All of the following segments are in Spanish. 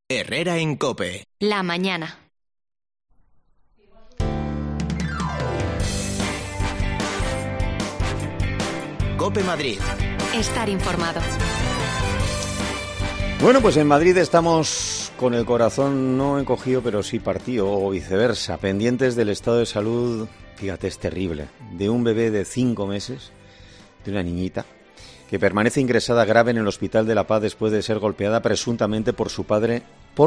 Herrera en COPE. La mañana. COPE Madrid. Estar informado. Bueno, pues en Madrid estamos con el corazón no encogido, pero sí partido, o viceversa, pendientes del estado de salud, fíjate, es terrible, de un bebé de 5 meses, de una niñita, que permanece ingresada grave en el Hospital de la Paz después de ser golpeada presuntamente por su padre,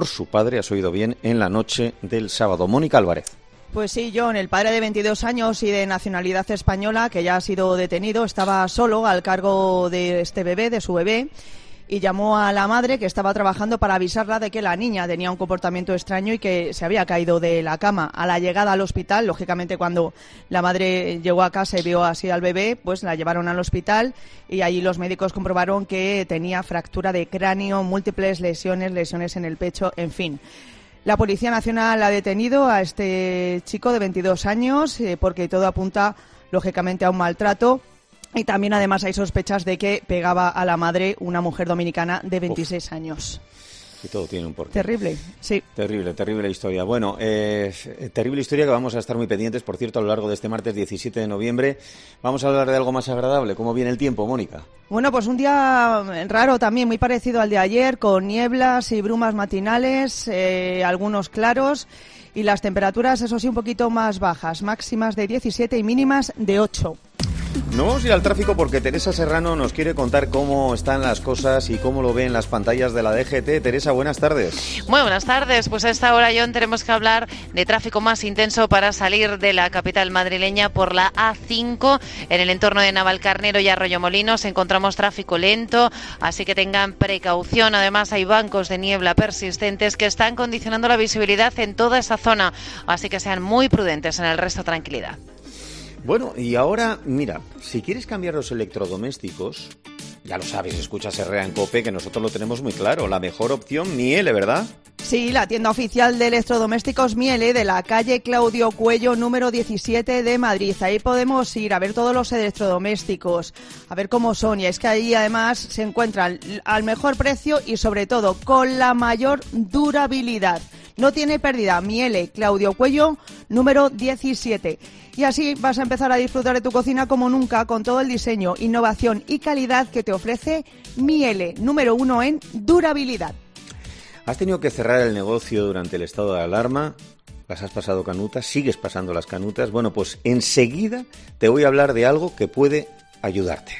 has oído bien, en la noche del sábado. Mónica Álvarez. Pues sí, John, el padre de 22 años y de nacionalidad española, que ya ha sido detenido, estaba solo al cargo de este bebé, de su bebé, y llegó a la madre, que estaba trabajando, para avisarla de que la niña tenía un comportamiento extraño y que se había caído de la cama. A la llegada al hospital, lógicamente cuando la madre llegó a casa y vio así al bebé, pues la llevaron al hospital y allí los médicos comprobaron que tenía fractura de cráneo, múltiples lesiones en el pecho, en fin. La Policía Nacional ha detenido a este chico de 22 años porque todo apunta, lógicamente, a un maltrato. Y también, además, hay sospechas de que pegaba a la madre, una mujer dominicana de 26 años. Y todo tiene un porqué. Terrible, sí. Terrible historia. Bueno, terrible historia que vamos a estar muy pendientes. Por cierto, a lo largo de este martes 17 de noviembre vamos a hablar de algo más agradable. ¿Cómo viene el tiempo, Mónica? Bueno, pues un día raro también, muy parecido al de ayer, con nieblas y brumas matinales, algunos claros. Y las temperaturas, eso sí, un poquito más bajas, máximas de 17 y mínimas de 8. No vamos a ir al tráfico porque Teresa Serrano nos quiere contar cómo están las cosas y cómo lo ve en las pantallas de la DGT. Teresa, buenas tardes. Muy buenas tardes. Pues a esta hora, John, tenemos que hablar de tráfico más intenso para salir de la capital madrileña por la A5. En el entorno de Navalcarnero y Arroyomolinos encontramos tráfico lento, así que tengan precaución. Además, hay bancos de niebla persistentes que están condicionando la visibilidad en toda esa zona, así que sean muy prudentes. En el resto, tranquilidad. Bueno, y ahora, mira, si quieres cambiar los electrodomésticos, ya lo sabes, escuchas Herrera en COPE, que nosotros lo tenemos muy claro. La mejor opción, Miele, ¿verdad? Sí, la tienda oficial de electrodomésticos Miele, de la calle Claudio Cuello, número 17 de Madrid. Ahí podemos ir a ver todos los electrodomésticos, a ver cómo son. Y es que ahí además se encuentran al mejor precio y sobre todo con la mayor durabilidad. No tiene pérdida. Miele, Claudio Cuello, número 17. Y así vas a empezar a disfrutar de tu cocina como nunca, con todo el diseño, innovación y calidad que te ofrece Miele, número 1 en durabilidad. ¿Has tenido que cerrar el negocio durante el estado de alarma? ¿Las has pasado canutas? ¿Sigues pasando las canutas? Bueno, pues enseguida te voy a hablar de algo que puede ayudarte.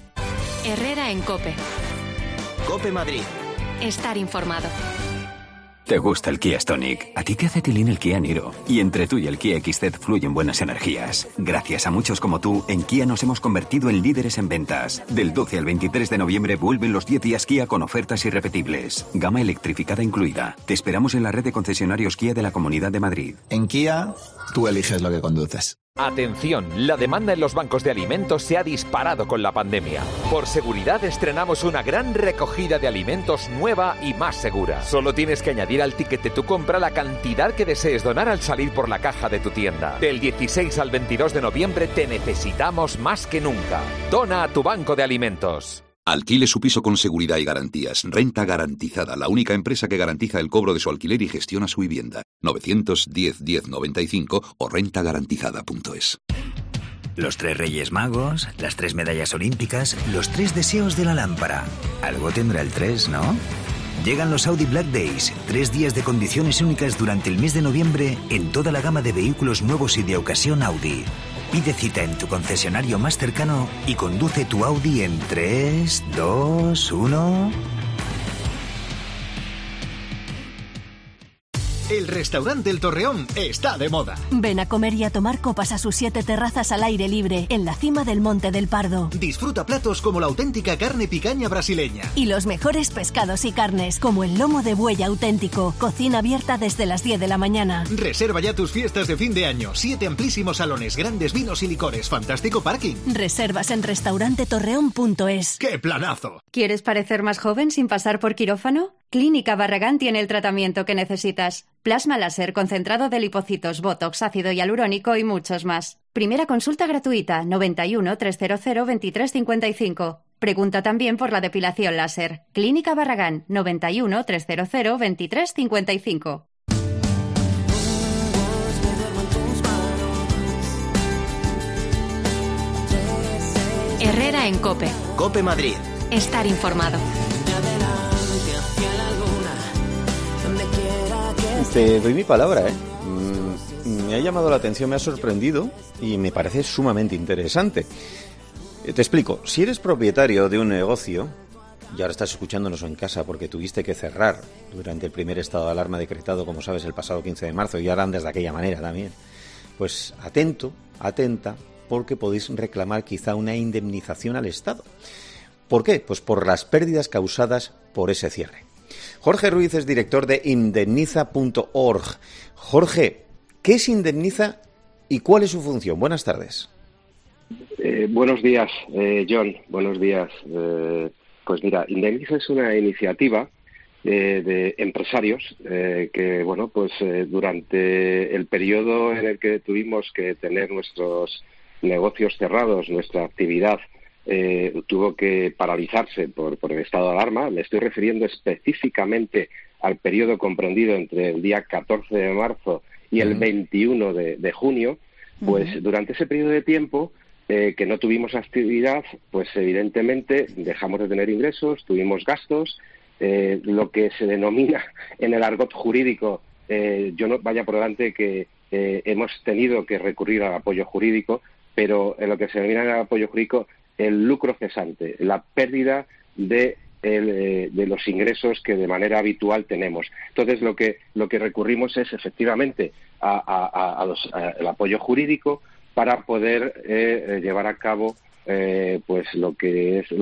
Herrera en COPE. COPE Madrid. Estar informado. ¿Te gusta el Kia Stonic? ¿A ti te hace tilín el Kia Niro? Y entre tú y el Kia XZ fluyen buenas energías. Gracias a muchos como tú, en Kia nos hemos convertido en líderes en ventas. Del 12 al 23 de noviembre vuelven los 10 días Kia con ofertas irrepetibles. Gama electrificada incluida. Te esperamos en la red de concesionarios Kia de la Comunidad de Madrid. En Kia, tú eliges lo que conduces. Atención, la demanda en los bancos de alimentos se ha disparado con la pandemia. Por seguridad estrenamos una gran recogida de alimentos nueva y más segura. Solo tienes que añadir al ticket de tu compra la cantidad que desees donar al salir por la caja de tu tienda. Del 16 al 22 de noviembre te necesitamos más que nunca. Dona a tu banco de alimentos. Alquile su piso con seguridad y garantías. Renta Garantizada, la única empresa que garantiza el cobro de su alquiler y gestiona su vivienda. 910-1095 o rentagarantizada.es. Los 3 Reyes Magos, las 3 medallas olímpicas, los 3 deseos de la lámpara. Algo tendrá el 3, ¿no? Llegan los Audi Black Days, 3 días de condiciones únicas durante el mes de noviembre en toda la gama de vehículos nuevos y de ocasión Audi. Pide cita en tu concesionario más cercano y conduce tu Audi en 3, 2, 1... El restaurante El Torreón está de moda. Ven a comer y a tomar copas a sus 7 terrazas al aire libre, en la cima del Monte del Pardo. Disfruta platos como la auténtica carne picaña brasileña. Y los mejores pescados y carnes, como el lomo de buey auténtico. Cocina abierta desde las 10 de la mañana. Reserva ya tus fiestas de fin de año. 7 amplísimos salones, grandes vinos y licores, fantástico parking. Reservas en restaurantetorreón.es. ¡Qué planazo! ¿Quieres parecer más joven sin pasar por quirófano? Clínica Barragán tiene el tratamiento que necesitas. Plasma láser, concentrado de lipocitos, botox, ácido hialurónico y muchos más. Primera consulta gratuita, 91 300 2355. Pregunta también por la depilación láser. Clínica Barragán, 91 300 23 55. Herrera en COPE. COPE Madrid. Estar informado. Te doy mi palabra, ¿eh? Me ha llamado la atención, me ha sorprendido y me parece sumamente interesante. Te explico. Si eres propietario de un negocio y ahora estás escuchándonos en casa porque tuviste que cerrar durante el primer estado de alarma decretado, como sabes, el pasado 15 de marzo y ahora andas de aquella manera también, pues atenta, porque podéis reclamar quizá una indemnización al Estado. ¿Por qué? Pues por las pérdidas causadas por ese cierre. Jorge Ruiz es director de indemniza.org. Jorge, ¿qué es Indemniza y cuál es su función? Buenas tardes. Buenos días, John. Buenos días. Pues mira, Indemniza es una iniciativa de empresarios que, bueno, pues durante el periodo en el que tuvimos que tener nuestros negocios cerrados, nuestra actividad tuvo que paralizarse por el estado de alarma. Me estoy refiriendo específicamente al periodo comprendido entre el día 14 de marzo y el 21 de junio. Pues durante ese periodo de tiempo que no tuvimos actividad, pues evidentemente dejamos de tener ingresos, tuvimos gastos, lo que se denomina en el argot jurídico, yo no vaya por delante que hemos tenido que recurrir al apoyo jurídico, pero en lo que se denomina el apoyo jurídico, el lucro cesante, la pérdida de los ingresos que de manera habitual tenemos. Entonces, lo que recurrimos es efectivamente al apoyo jurídico para poder llevar a cabo pues lo que es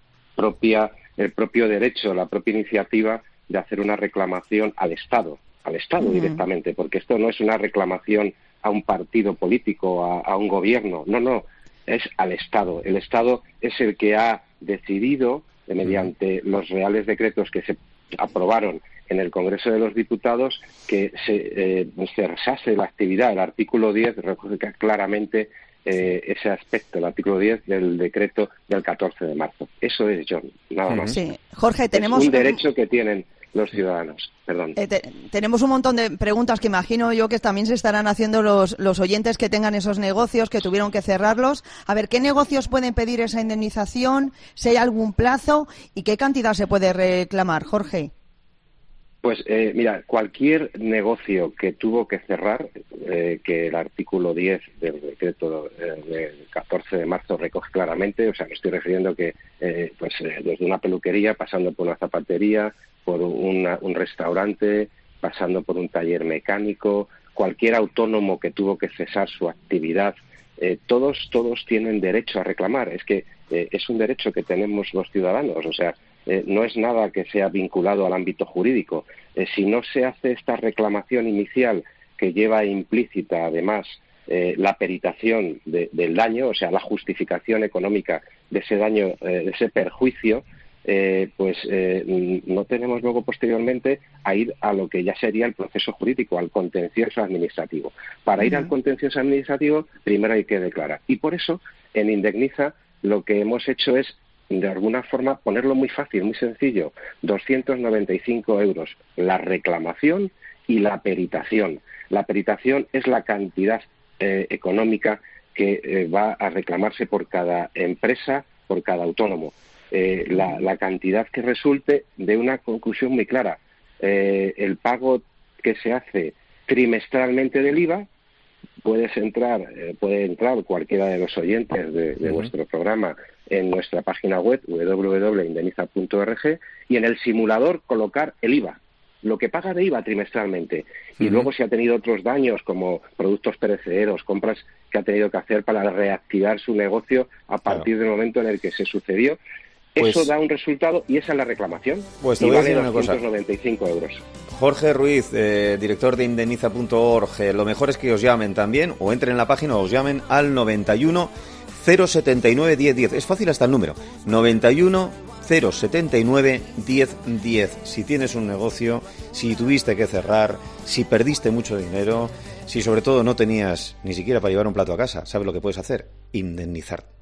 el propio derecho, la propia iniciativa de hacer una reclamación al Estado directamente, porque esto no es una reclamación a un partido político, a un gobierno, no, es al Estado. El Estado es el que ha decidido, mediante los reales decretos que se aprobaron en el Congreso de los Diputados, que se cesase la actividad. El artículo 10 recoge claramente ese aspecto, el artículo 10 del decreto del 14 de marzo. Eso es, John, nada más. Sí, Jorge, tenemos es un derecho que tienen los ciudadanos. Perdón. Tenemos un montón de preguntas que imagino yo que también se estarán haciendo los oyentes que tengan esos negocios, que tuvieron que cerrarlos. A ver, ¿qué negocios pueden pedir esa indemnización? ¿Si hay algún plazo? ¿Y qué cantidad se puede reclamar, Jorge? Pues mira, cualquier negocio que tuvo que cerrar, que el artículo 10 del decreto del 14 de marzo recoge claramente, o sea, me estoy refiriendo que desde una peluquería, pasando por una zapatería, por un restaurante, pasando por un taller mecánico, cualquier autónomo que tuvo que cesar su actividad, todos tienen derecho a reclamar. Es que es un derecho que tenemos los ciudadanos, o sea, no es nada que sea vinculado al ámbito jurídico. Si no se hace esta reclamación inicial que lleva implícita, además, la peritación del daño, o sea, la justificación económica de ese daño, de ese perjuicio, no tenemos luego posteriormente a ir a lo que ya sería el proceso jurídico, al contencioso administrativo. Para ir al contencioso administrativo, primero hay que declarar. Y por eso, en Indemniza, lo que hemos hecho es, de alguna forma, ponerlo muy fácil, muy sencillo, 295 euros la reclamación y la peritación. La peritación es la cantidad económica que va a reclamarse por cada empresa, por cada autónomo. La cantidad que resulte de una conclusión muy clara. El pago que se hace trimestralmente del IVA, puede entrar cualquiera de los oyentes de vuestro programa en nuestra página web www.indemniza.org y en el simulador colocar el IVA, lo que paga de IVA trimestralmente. Y luego, si ha tenido otros daños como productos perecederos, compras que ha tenido que hacer para reactivar su negocio a partir del momento en el que se sucedió, eso da un resultado y esa es la reclamación. Pues te voy a decir una cosa. 295 euros. Jorge Ruiz, director de indemniza.org, lo mejor es que os llamen también, o entren en la página o os llamen al 91 079 1010. Es fácil hasta el número. 91 079 1010. Si tienes un negocio, si tuviste que cerrar, si perdiste mucho dinero, si sobre todo no tenías ni siquiera para llevar un plato a casa, ¿sabes lo que puedes hacer? Indemnizar.